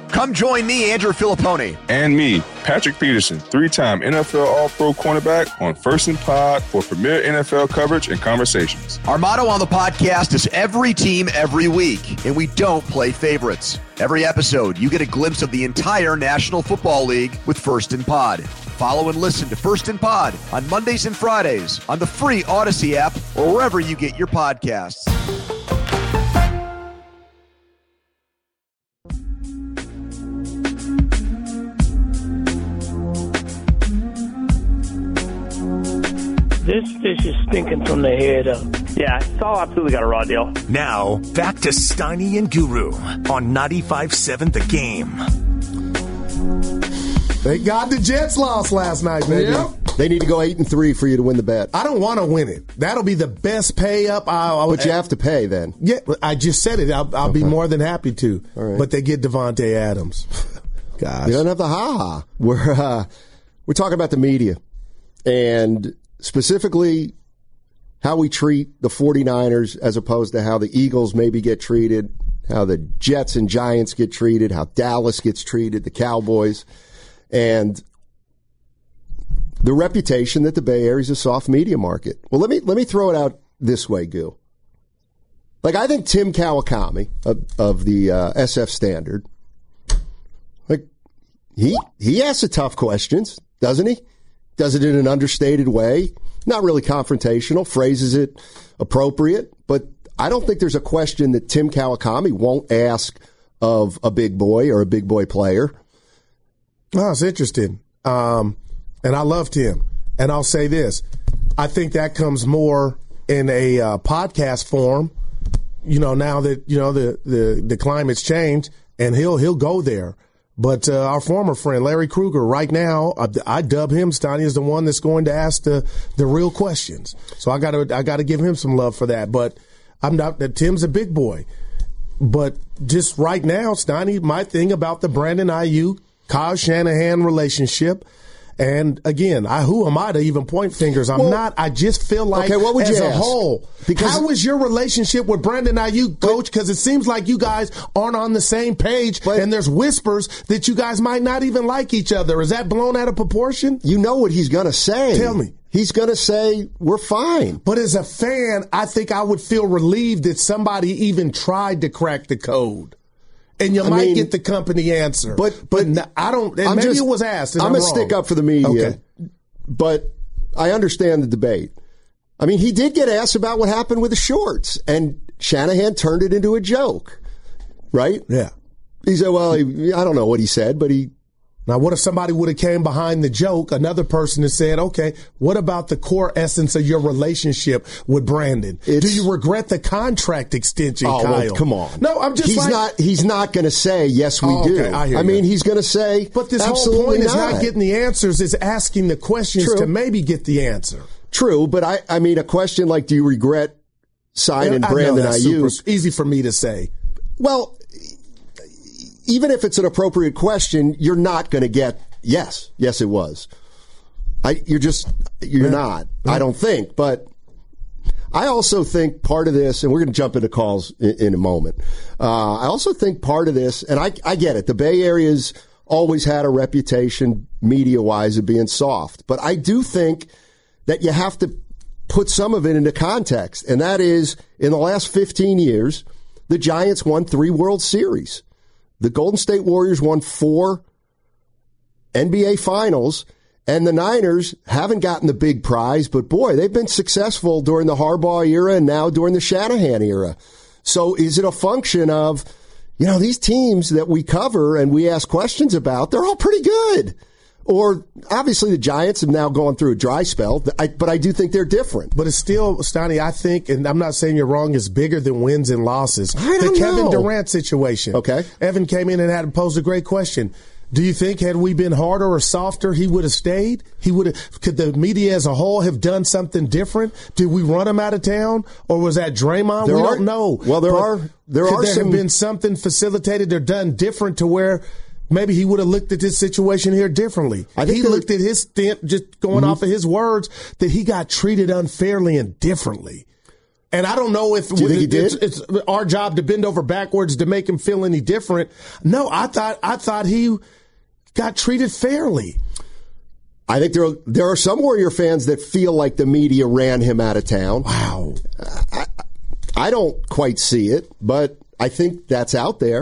Come join me, Andrew Filipponi. And me, Patrick Peterson, 3-time NFL All-Pro cornerback on First and Pod for premier NFL coverage and conversations. Our motto on the podcast is every team, every week, and we don't play favorites. Every episode, you get a glimpse of the entire National Football League with First and Pod. Follow and listen to First and Pod on Mondays and Fridays on the free Odyssey app or wherever you get your podcasts. This fish is stinking from the head up. Yeah, Saul absolutely got a raw deal. Now, back to Steiny and Guru on 95.7 The Game. Thank God the Jets lost last night, baby. Yep. They need to go 8-3 for you to win the bet. I don't want to win it. That'll be the best pay up. But you have to pay then. Yeah, I just said it. I'll be more than happy to. Right. But they get Devontae Adams. Gosh. You don't have the ha-ha. We're talking about the media and specifically how we treat the 49ers as opposed to how the Eagles maybe get treated, how the Jets and Giants get treated, how Dallas gets treated, the Cowboys, and the reputation that the Bay Area is a soft media market. Well, let me throw it out this way, Goo. Like, I think Tim Kawakami of the SF Standard, like, he asks the tough questions, doesn't he? Does it in an understated way, not really confrontational, phrases it appropriate, but I don't think there's a question that Tim Kawakami won't ask of a big boy or a big boy player. Oh, it's interesting. And I love Tim. And I'll say this. I think that comes more in a podcast form, now that, the climate's changed, and he'll go there. But our former friend, Larry Krueger, right now, I dub him, Steiny, as the one that's going to ask the real questions. So I gotta give him some love for that. But Tim's a big boy. But just right now, Steiny, my thing about the Brandon Ayuk, Kyle Shanahan relationship, and again, who am I to even point fingers? I'm not. I just feel like, okay, what would as you a ask? whole, how is your relationship with Brandon Ayuk, Coach? Because it seems like you guys aren't on the same page, and there's whispers that you guys might not even like each other. Is that blown out of proportion? You know what he's going to say. Tell me. He's going to say, we're fine. But as a fan, I think I would feel relieved that somebody even tried to crack the code. And you might get the company answer. But I don't, and maybe it was asked. I'm going to stick up for the media. Okay. But I understand the debate. I mean, he did get asked about what happened with the shorts, and Shanahan turned it into a joke, right? Yeah. He said, well, I don't know what he said, but he... Now, what if somebody would have came behind the joke, another person and said, okay, what about the core essence of your relationship with Brandon? Do you regret the contract extension, Kyle? Well, come on. No, I'm just he's not going to say, yes, we do. Okay, I hear I mean, he's going to say, but this absolutely whole point is not getting the answers, is asking the questions to maybe get the answer. True, but I mean, a question like, do you regret signing Brandon Ayuk? Easy for me to say. Well, even if it's an appropriate question, you're not going to get yes. Yes, it was. You're not. I don't think. But I also think part of this, and we're going to jump into calls in a moment. I also think part of this, and I get it. The Bay Area's always had a reputation media-wise of being soft. But I do think that you have to put some of it into context. And that is, in the last 15 years, the Giants won 3 World Series. The Golden State Warriors won 4 NBA Finals, and the Niners haven't gotten the big prize, but boy, they've been successful during the Harbaugh era and now during the Shanahan era. So is it a function of, these teams that we cover and we ask questions about, they're all pretty good? Or obviously the Giants have now gone through a dry spell, but I do think they're different. But it's still, Steiny, I think, and I'm not saying you're wrong, it's bigger than wins and losses. The Kevin Durant situation. Okay. Evan came in and had posed a great question. Do you think had we been harder or softer, he would have stayed? Could the media as a whole have done something different? Did we run him out of town? Or was that Draymond? We don't know. Well, could there have been something facilitated or done different to where maybe he would have looked at this situation here differently? I think he looked at his stint, just going off of his words, that he got treated unfairly and differently. And I don't know if Do you think he did? It's our job to bend over backwards to make him feel any different. No, I thought he got treated fairly. I think there are some Warrior fans that feel like the media ran him out of town. Wow. I don't quite see it, but I think that's out there.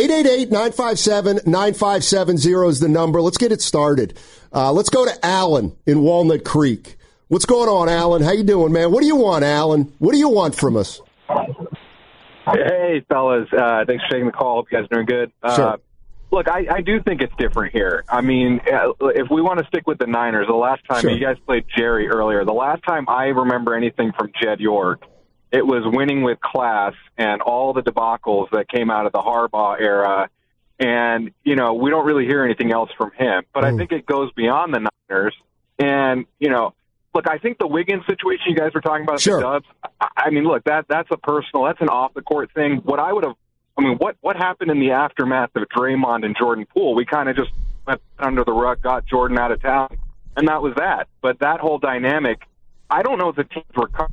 888-957-9570 is the number. Let's get it started. Let's go to Alan in Walnut Creek. What's going on, Alan? How you doing, man? What do you want, Alan? What do you want from us? Hey, fellas. Thanks for taking the call. Hope you guys are doing good. Sure. Look, I do think it's different here. I mean, if we want to stick with the Niners, the last time you guys played Jerry earlier, the last time I remember anything from Jed York, it was winning with class and all the debacles that came out of the Harbaugh era. And, you know, we don't really hear anything else from him. But I think it goes beyond the Niners. And, you know, look, I think the Wiggins situation you guys were talking about at the Dubs, I mean, look, that's an off-the-court thing. What happened in the aftermath of Draymond and Jordan Poole? We kind of just went under the rug, got Jordan out of town, and that was that. But that whole dynamic, I don't know if the teams were covered.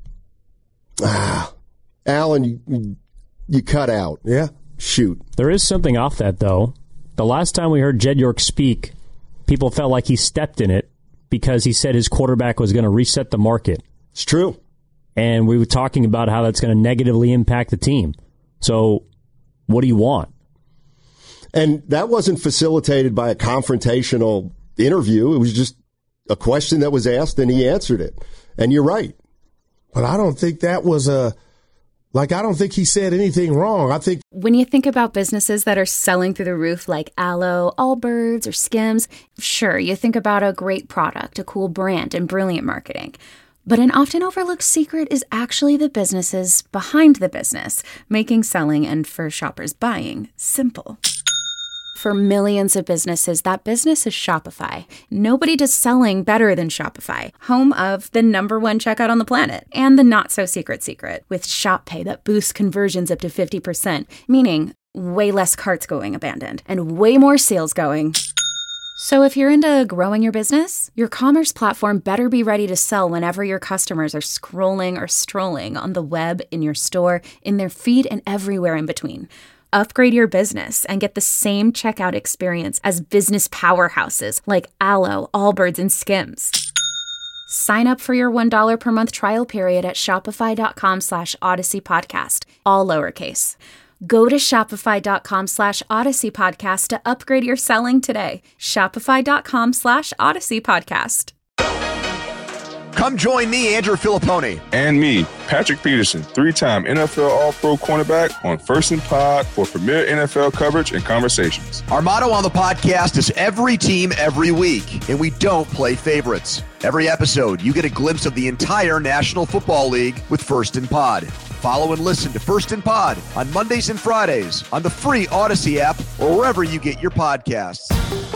Alan, you cut out. Yeah. Shoot. There is something off that, though. The last time we heard Jed York speak, people felt like he stepped in it because he said his quarterback was going to reset the market. It's true. And we were talking about how that's going to negatively impact the team. So what do you want? And that wasn't facilitated by a confrontational interview. It was just a question that was asked, and he answered it. And you're right. But I don't think that was I don't think he said anything wrong. I think when you think about businesses that are selling through the roof like Aloe, Allbirds, or Skims, sure, you think about a great product, a cool brand, and brilliant marketing. But an often overlooked secret is actually the businesses behind the business, making selling and for shoppers buying simple. For millions of businesses, that business is Shopify. Nobody does selling better than Shopify, home of the #1 checkout on the planet, and the not-so-secret secret, with Shop Pay that boosts conversions up to 50%, meaning way less carts going abandoned, and way more sales going. So if you're into growing your business, your commerce platform better be ready to sell whenever your customers are scrolling or strolling on the web, in your store, in their feed, and everywhere in between. Upgrade your business and get the same checkout experience as business powerhouses like Aloe, Allbirds, and Skims. Sign up for your $1 per month trial period at shopify.com/Odyssey Podcast, all lowercase. Go to shopify.com /Odyssey Podcast to upgrade your selling today. Shopify.com /Odyssey Podcast. Come join me, Andrew Filippone. And me, Patrick Peterson, 3-time NFL All-Pro cornerback on First and Pod for premier NFL coverage and conversations. Our motto on the podcast is every team, every week, and we don't play favorites. Every episode, you get a glimpse of the entire National Football League with First and Pod. Follow and listen to First and Pod on Mondays and Fridays on the free Odyssey app or wherever you get your podcasts.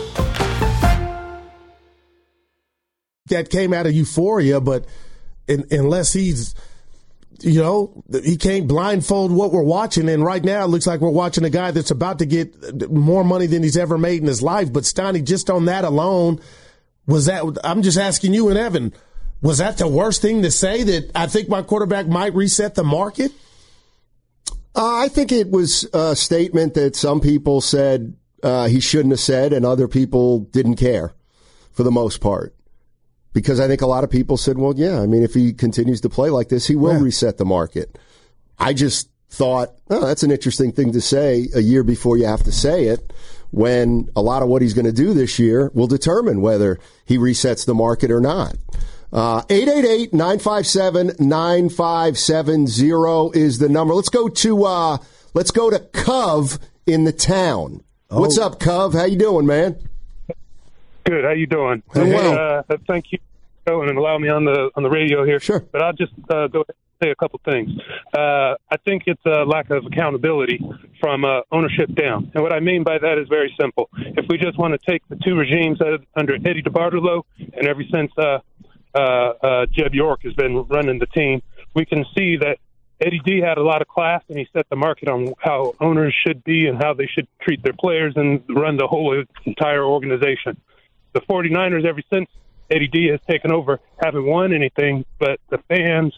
that came out of euphoria, but unless he's, you know, he can't blindfold what we're watching. And right now it looks like we're watching a guy that's about to get more money than he's ever made in his life. But Steiny, just on that alone, was that, I'm just asking you and Evan, was that the worst thing to say, that I think my quarterback might reset the market? I think it was a statement that some people said he shouldn't have said, and other people didn't care for the most part. Because I think a lot of people said, well, yeah, I mean, if he continues to play like this, he will reset the market. I just thought, oh, that's an interesting thing to say a year before you have to say it, when a lot of what he's going to do this year will determine whether he resets the market or not. 888-957-9570 is the number. Let's go to Cove in the town. What's up, Cove? How you doing, man? Good. How you doing? Well. Thank you for going and allow me on the radio here. Sure. But I'll just go ahead and say a couple things. I think it's a lack of accountability from ownership down. And what I mean by that is very simple. If we just want to take the two regimes under Eddie DeBartolo, and ever since Jed York has been running the team, we can see that Eddie D had a lot of class, and he set the market on how owners should be and how they should treat their players and run the whole entire organization. The 49ers, ever since Eddie D has taken over, haven't won anything, but the fans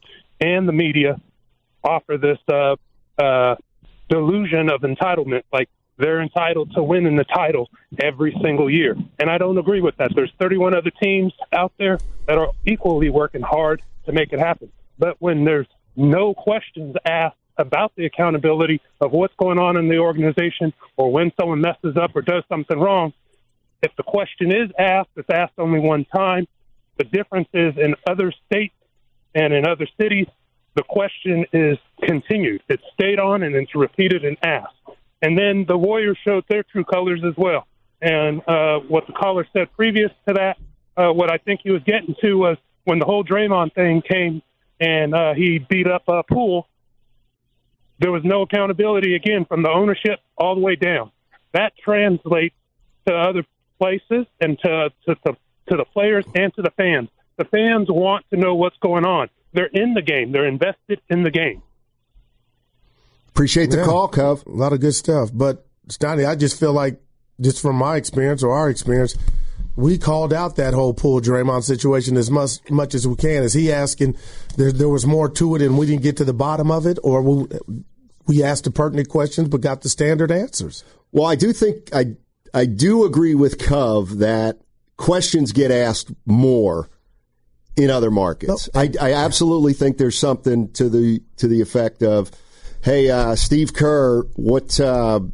and the media offer this delusion of entitlement, like they're entitled to winning the title every single year. And I don't agree with that. There's 31 other teams out there that are equally working hard to make it happen. But when there's no questions asked about the accountability of what's going on in the organization, or when someone messes up or does something wrong, if the question is asked, it's asked only one time. The difference is in other states and in other cities, the question is continued. It's stayed on and it's repeated and asked. And then the Warriors showed their true colors as well. And what the caller said previous to that, what I think he was getting to was when the whole Draymond thing came and he beat up Poole, there was no accountability, again, from the ownership all the way down. That translates to other places and to the players and to the fans. The fans want to know what's going on. They're in the game. They're invested in the game. Appreciate the call, Cov. A lot of good stuff. But, Stoney, I just feel like, just from my experience or our experience, we called out that whole Poole Draymond situation as much as we can. Is he asking, there was more to it and we didn't get to the bottom of it? Or we asked the pertinent questions but got the standard answers? Well, I do think, I do agree with Cov that questions get asked more in other markets. No. I absolutely think there's something to the effect of, hey, Steve Kerr, what, how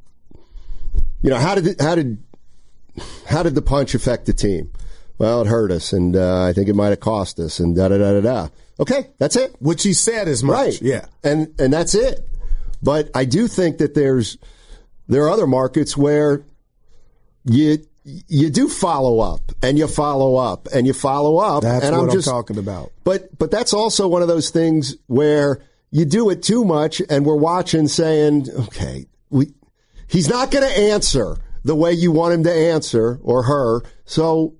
did the punch affect the team? Well, it hurt us, and I think it might have cost us, and da-da-da-da-da. Okay, that's it. Which he said as much. Right. Yeah. And that's it. But I do think that there are other markets where you do follow up, and you follow up, and you follow up. That's and what I'm talking about. But that's also one of those things where you do it too much, and we're watching saying, okay, he's not going to answer the way you want him to answer, or her. So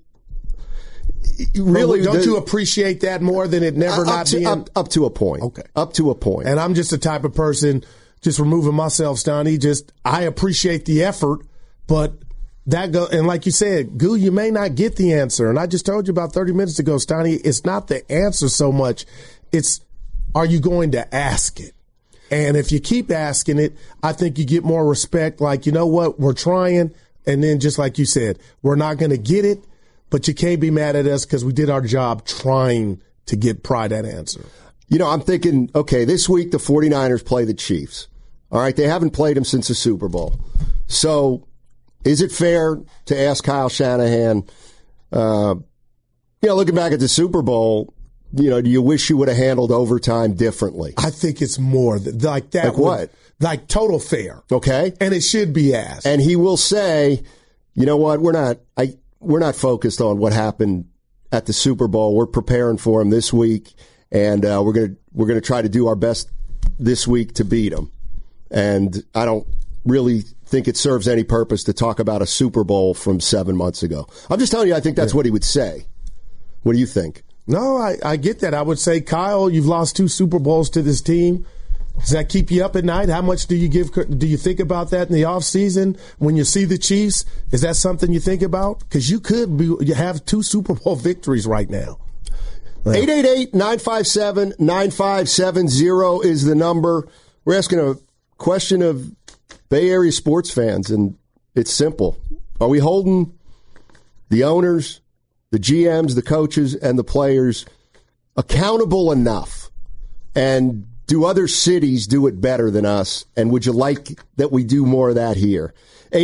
really, don't you appreciate that more than it never not being? Up to a point. Okay. Up to a point. And I'm just the type of person, just removing myself, Stoney, I appreciate the effort, but and like you said, Goo, you may not get the answer. And I just told you about 30 minutes ago, Stoney, it's not the answer so much. It's, are you going to ask it? And if you keep asking it, I think you get more respect. Like, you know what? We're trying. And then just like you said, we're not going to get it, but you can't be mad at us because we did our job trying to pry that answer. I'm thinking, okay, this week the 49ers play the Chiefs. All right. They haven't played them since the Super Bowl. So is it fair to ask Kyle Shanahan, looking back at the Super Bowl, do you wish you would have handled overtime differently? I think it's more like that. Like what? Like total fair. Okay. And it should be asked. And he will say, you know what? We're not focused on what happened at the Super Bowl. We're preparing for him this week, and we're going to try to do our best this week to beat him. And I don't really think it serves any purpose to talk about a Super Bowl from 7 months ago. I'm just telling you, I think that's what he would say. What do you think? No, I get that. I would say, Kyle, you've lost 2 Super Bowls to this team. Does that keep you up at night? How much do you think about that in the offseason when you see the Chiefs? Is that something you think about? Because you have 2 Super Bowl victories right now. 888-957-9570 is the number. We're asking a question of Bay Area sports fans, and it's simple. Are we holding the owners, the GMs, the coaches, and the players accountable enough? And do other cities do it better than us? And would you like that we do more of that here?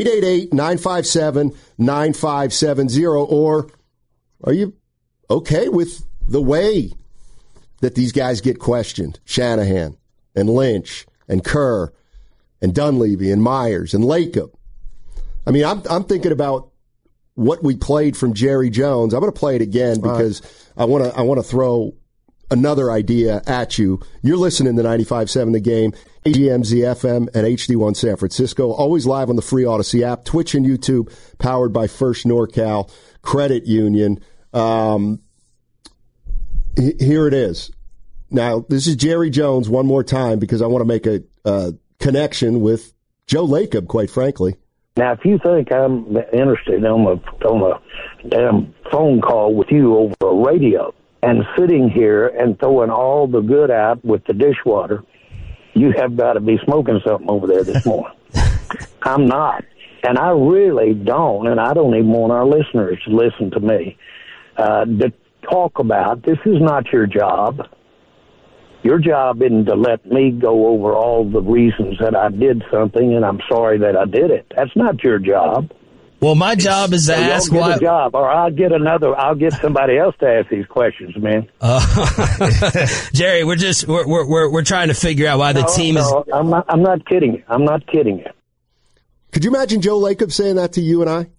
888-957-9570. Or are you okay with the way that these guys get questioned? Shanahan and Lynch and Kerr and Dunleavy and Myers and Lacob. I mean, I'm thinking about what we played from Jerry Jones. I'm going to play it again because I want to throw another idea at you. You're listening to 95.7 The Game, AGMZ FM and HD1 San Francisco. Always live on the free Odyssey app, Twitch and YouTube, powered by First NorCal Credit Union. Here it is. Now, this is Jerry Jones one more time because I want to make a connection with Joe Lacob, quite frankly. Now, if you think I'm interested on a damn phone call with you over a radio, and sitting here and throwing all the good out with the dishwater, you have got to be smoking something over there this morning. I'm not. And I really don't, and I don't even want our listeners to listen to me, to talk about, this is not your job. Your job isn't to let me go over all the reasons that I did something and I'm sorry that I did it. That's not your job. Well, my job is to ask why. A job, or I'll get somebody else to ask these questions, man. Jerry, we're trying to figure out why the team is. I'm not kidding you. I'm not kidding you. Could you imagine Joe Lacob saying that to you and I?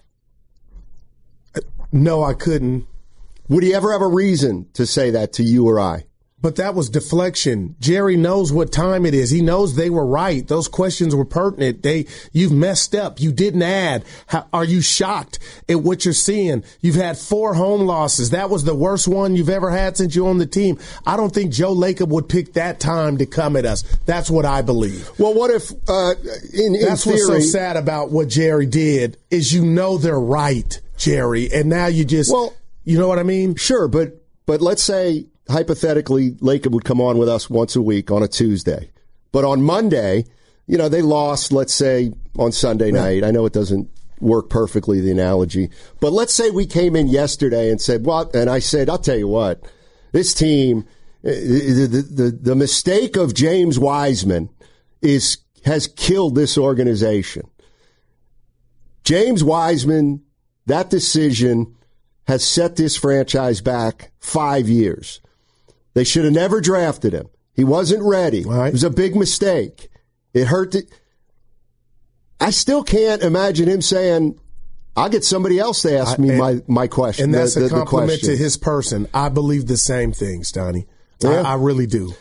No, I couldn't. Would he ever have a reason to say that to you or I? But that was deflection. Jerry knows what time it is. He knows they were right. Those questions were pertinent. You've messed up. You didn't add. Are you shocked at what you're seeing? You've had 4 home losses. That was the worst one you've ever had since you owned the team. I don't think Joe Lacob would pick that time to come at us. That's what I believe. Well, what if, in That's theory, what's so sad about what Jerry did is they're right, Jerry, and now you just, you know what I mean? Sure, but let's say, hypothetically, Lacob would come on with us once a week on a Tuesday. But on Monday, they lost, let's say, on Sunday night. I know it doesn't work perfectly, the analogy. But let's say we came in yesterday and said, and I said, I'll tell you what, this team, the mistake of James Wiseman has killed this organization. James Wiseman, that decision has set this franchise back 5 years. They should have never drafted him. He wasn't ready. Right. It was a big mistake. It hurt. I still can't imagine him saying, I'll get somebody else to ask me my question. And that's a compliment to his person. I believe the same thing, Stoney. Yeah. I really do.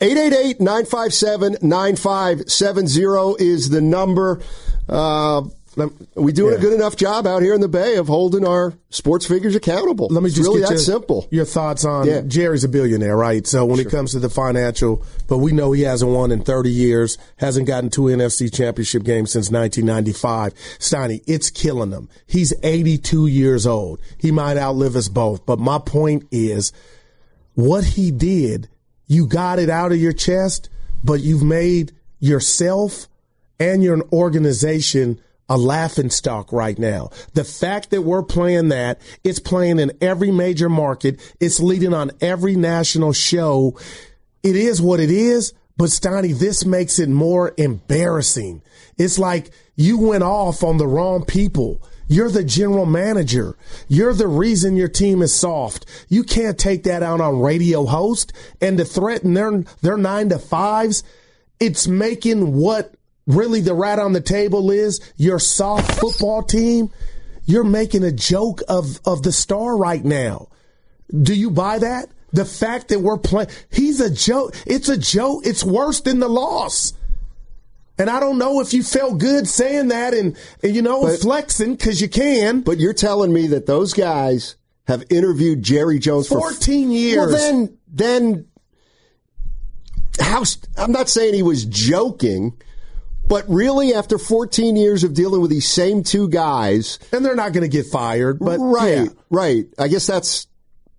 888-957-9570 is the number. We doing a good enough job out here in the Bay of holding our sports figures accountable. Let me just really get that simple. Your thoughts on Jerry's a billionaire, right? So when it comes to the financial, but we know he hasn't won in 30 years, hasn't gotten 2 NFC championship games since 1995. Steiny, it's killing him. He's 82 years old. He might outlive us both. But my point is, what he did, you got it out of your chest, but you've made yourself and your organization a laughingstock right now. The fact that we're playing that, it's playing in every major market, it's leading on every national show. It is what it is, but Steiny, this makes it more embarrassing. It's like you went off on the wrong people. You're the general manager. You're the reason your team is soft. You can't take that out on radio host and to threaten their 9-to-5s. It's making what really the rat on the table is your soft football team. You're making a joke of the star right now. Do you buy that? The fact that we're playing, he's a joke. It's a joke. It's worse than the loss. And I don't know if you felt good saying that and flexing because you can. But you're telling me that those guys have interviewed Jerry Jones for 14 years. Well, then how? I'm not saying he was joking. But really, after 14 years of dealing with these same 2 guys. And they're not going to get fired. But Right. I guess that's,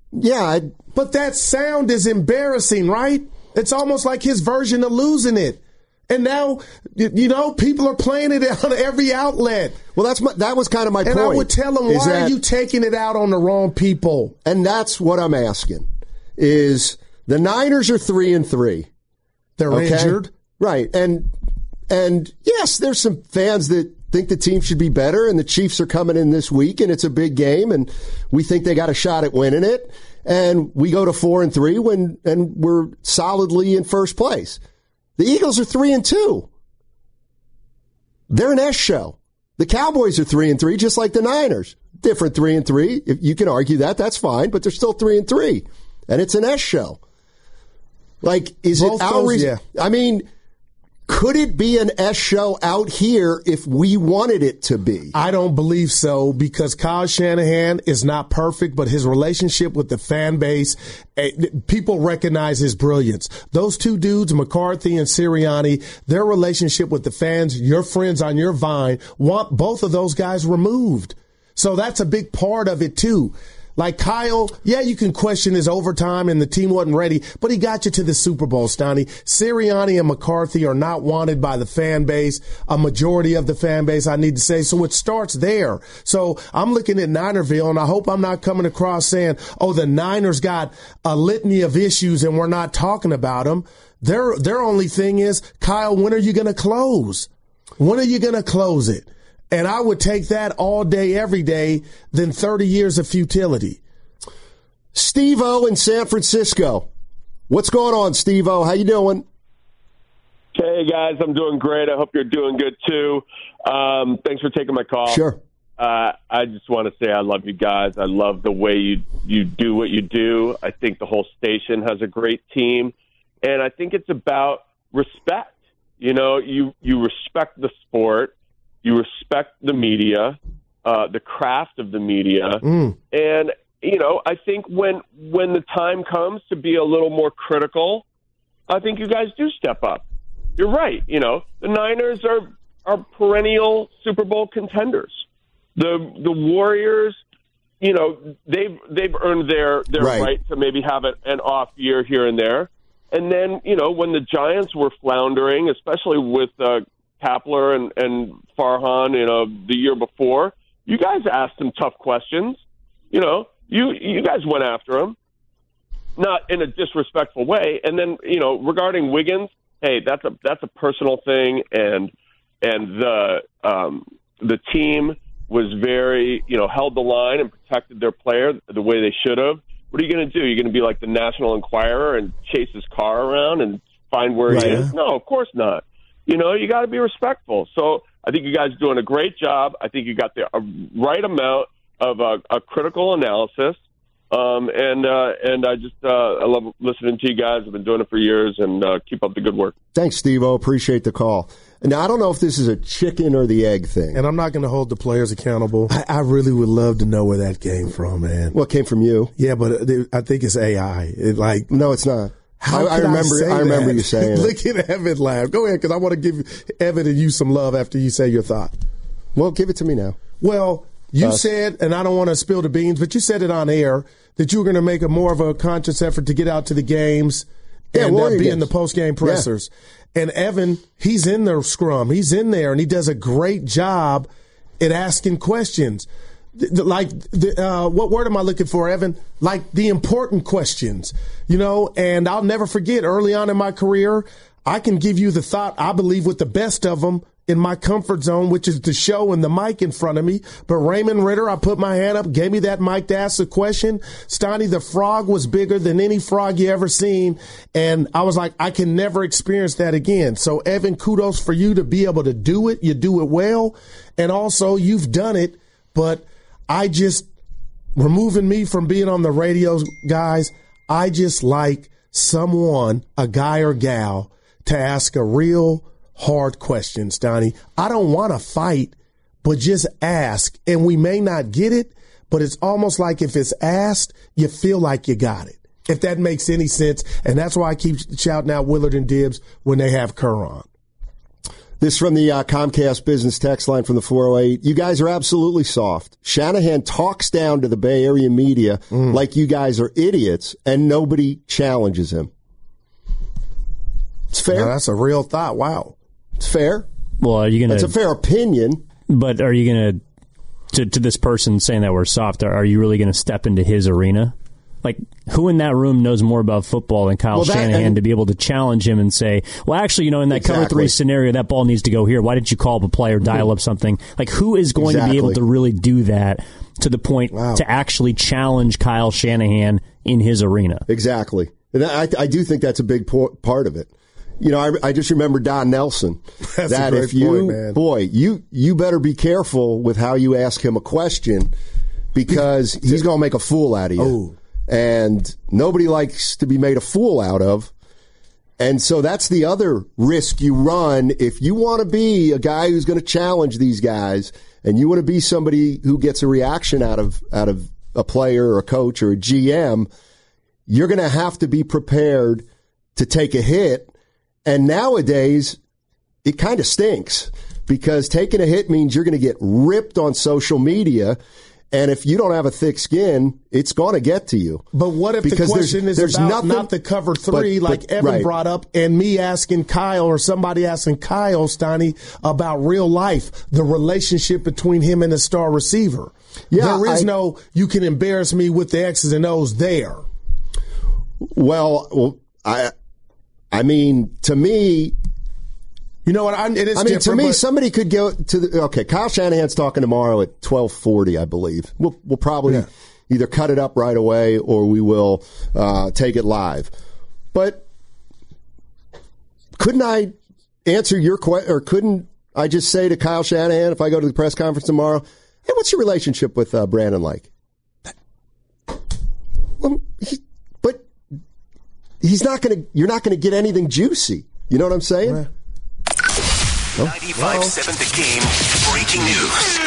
But that sound is embarrassing, right? It's almost like his version of losing it. And now, people are playing it on every outlet. Well, that was kind of my point. And I would tell them, why are you taking it out on the wrong people? And that's what I'm asking, is the Niners are 3-3. They're injured. Right. And yes, there's some fans that think the team should be better, and the Chiefs are coming in this week, and it's a big game, and we think they got a shot at winning it. And we go to 4-3 and we're solidly in first place. The Eagles are 3-2. They're an S show. The Cowboys are 3-3, just like the Niners. Different 3-3. If you can argue that, that's fine, but they're still 3-3, and it's an S show. Like, is it our reason? I mean, could it be an S show out here if we wanted it to be? I don't believe so, because Kyle Shanahan is not perfect, but his relationship with the fan base, people recognize his brilliance. Those 2 dudes, McCarthy and Sirianni, their relationship with the fans, your friends on your vine, want both of those guys removed. So that's a big part of it too. Like Kyle, yeah, you can question his overtime and the team wasn't ready, but he got you to the Super Bowl, Stoney. Sirianni and McCarthy are not wanted by the fan base, a majority of the fan base, I need to say. So it starts there. So I'm looking at Ninerville, and I hope I'm not coming across saying, oh, the Niners got a litany of issues and we're not talking about them. Their only thing is, Kyle, when are you going to close? When are you going to close it? And I would take that all day, every day, than 30 years of futility. Steve-O in San Francisco. What's going on, Steve-O? How you doing? Hey, guys. I'm doing great. I hope you're doing good, too. Thanks for taking my call. Sure. I just want to say I love you guys. I love the way you do what you do. I think the whole station has a great team. And I think it's about respect. You know, you respect the sport. You respect the media, the craft of the media. And, you know, I think when the time comes to be a little more critical, I think you guys do step up. You're right. You know, the Niners are perennial Super Bowl contenders. The Warriors, you know, they've earned their right to maybe have an off year here and there. And then, you know, when the Giants were floundering, especially with Kapler and Farhan, you know, the year before, you guys asked him tough questions. You know, you guys went after him, not in a disrespectful way. And then, you know, regarding Wiggins, hey, that's a personal thing, and the team was very, you know, held the line and protected their player the way they should have. What are you going to do? You're going to be like the National Enquirer and chase his car around and find where he is? No, of course not. You know, you got to be respectful. So I think you guys are doing a great job. I think you got the right amount of a critical analysis. And I love listening to you guys. I've been doing it for years, and keep up the good work. Thanks, Steve-O. Appreciate the call. Now, I don't know if this is a chicken or the egg thing. And I'm not going to hold the players accountable. I really would love to know where that came from, man. What came from you? Yeah, but I think it's AI. No, it's not. I remember you saying it. Look at Evan laugh. Go ahead, because I want to give Evan and you some love after you say your thought. Well, give it to me now. Well, you said, and I don't want to spill the beans, but you said it on air, that you were going to make more of a conscious effort to get out to the games and be in the post-game pressers. Yeah. And Evan, he's in the scrum. He's in there, and he does a great job at asking questions. What word am I looking for, Evan? Like the important questions, you know, and I'll never forget early on in my career, I can give you the thought, I believe, with the best of them in my comfort zone, which is the show and the mic in front of me. But Raymond Ritter, I put my hand up, gave me that mic to ask the question. Stoney, the frog was bigger than any frog you ever seen. And I was like, I can never experience that again. So, Evan, kudos for you to be able to do it. You do it well. And also, you've done it. But I just, removing me from being on the radio, guys, I just like someone, a guy or gal, to ask a real hard questions, Donnie. I don't want to fight, but just ask. And we may not get it, but it's almost like if it's asked, you feel like you got it, if that makes any sense. And that's why I keep shouting out Willard and Dibbs when they have Kerr on. This from the Comcast business text line from the 408. You guys are absolutely soft. Shanahan talks down to the Bay Area media like you guys are idiots, and nobody challenges him. It's fair. Now, that's a real thought. Wow. It's fair. Well, are you going to? It's a fair opinion. But are you going to this person saying that we're soft? Are you really going to step into his arena? Like, who in that room knows more about football than Kyle Shanahan to be able to challenge him and say, well, actually, you know, in that cover three scenario, that ball needs to go here. Why didn't you call up a play or dial up something? Like, who is going to be able to really do that to the point to actually challenge Kyle Shanahan in his arena? Exactly. And I do think that's a big part of it. You know, I just remember Don Nelson. That's that a great point, man. Boy, you better be careful with how you ask him a question, because he's going to make a fool out of you. Oh. And nobody likes to be made a fool out of. And so that's the other risk you run if you want to be a guy who's going to challenge these guys, and you want to be somebody who gets a reaction out of a player or a coach or a GM. You're going to have to be prepared to take a hit. And nowadays, it kind of stinks, because taking a hit means you're going to get ripped on social media. And if you don't have a thick skin, it's going to get to you. But what if the question is about not the cover three, like Evan brought up, and me asking Kyle or somebody asking Kyle, Steiny, about real life, the relationship between him and the star receiver? Yeah, there is no, you can embarrass me with the X's and O's there. Well, I mean, to me, you know what? To me, somebody could go to Kyle Shanahan's talking tomorrow at 12:40, I believe. We'll probably either cut it up right away or we will take it live. But couldn't I answer your question, or couldn't I just say to Kyle Shanahan if I go to the press conference tomorrow, hey, what's your relationship with Brandon Lake? But he's not going to. You're not going to get anything juicy. You know what I'm saying? Right. 95.7 The Game breaking news.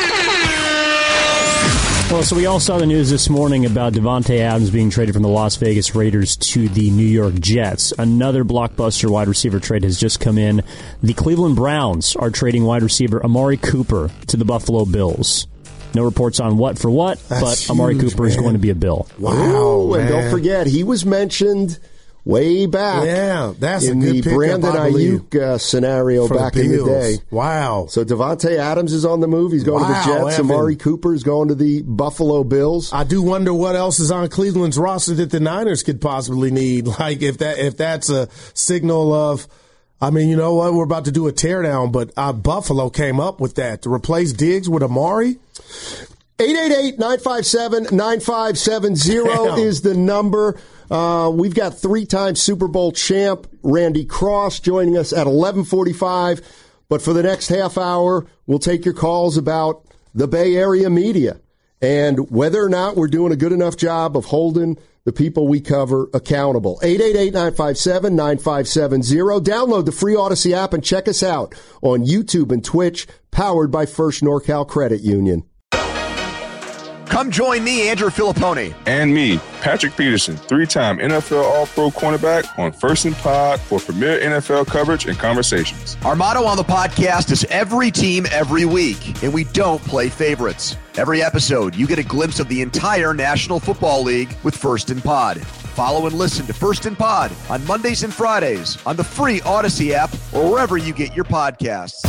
Well, so we all saw the news this morning about Davante Adams being traded from the Las Vegas Raiders to the New York Jets. Another blockbuster wide receiver trade has just come in. The Cleveland Browns are trading wide receiver Amari Cooper to the Buffalo Bills. No reports on what for what, but Amari Cooper is going to be a Bill. Wow, and don't forget, he was mentioned way back. Yeah, that's in a good the pickup, Brandon Ayuk scenario back in the day. Wow. So Davante Adams is on the move. He's going to the Jets. Evan. Amari Cooper is going to the Buffalo Bills. I do wonder what else is on Cleveland's roster that the Niners could possibly need. Like if that's a signal of, I mean, you know what? We're about to do a teardown, but Buffalo came up with that to replace Diggs with Amari. 888-957-9570 is the number. We've got three-time Super Bowl champ Randy Cross joining us at 11:45. But for the next half hour, we'll take your calls about the Bay Area media and whether or not we're doing a good enough job of holding the people we cover accountable. 888-957-9570. Download the free Odyssey app and check us out on YouTube and Twitch, powered by First NorCal Credit Union. Come join me, Andrew Filippone. And me, Patrick Peterson, three-time NFL All-Pro cornerback on First and Pod for premier NFL coverage and conversations. Our motto on the podcast is every team, every week, and we don't play favorites. Every episode, you get a glimpse of the entire National Football League with First and Pod. Follow and listen to First and Pod on Mondays and Fridays on the free Odyssey app or wherever you get your podcasts.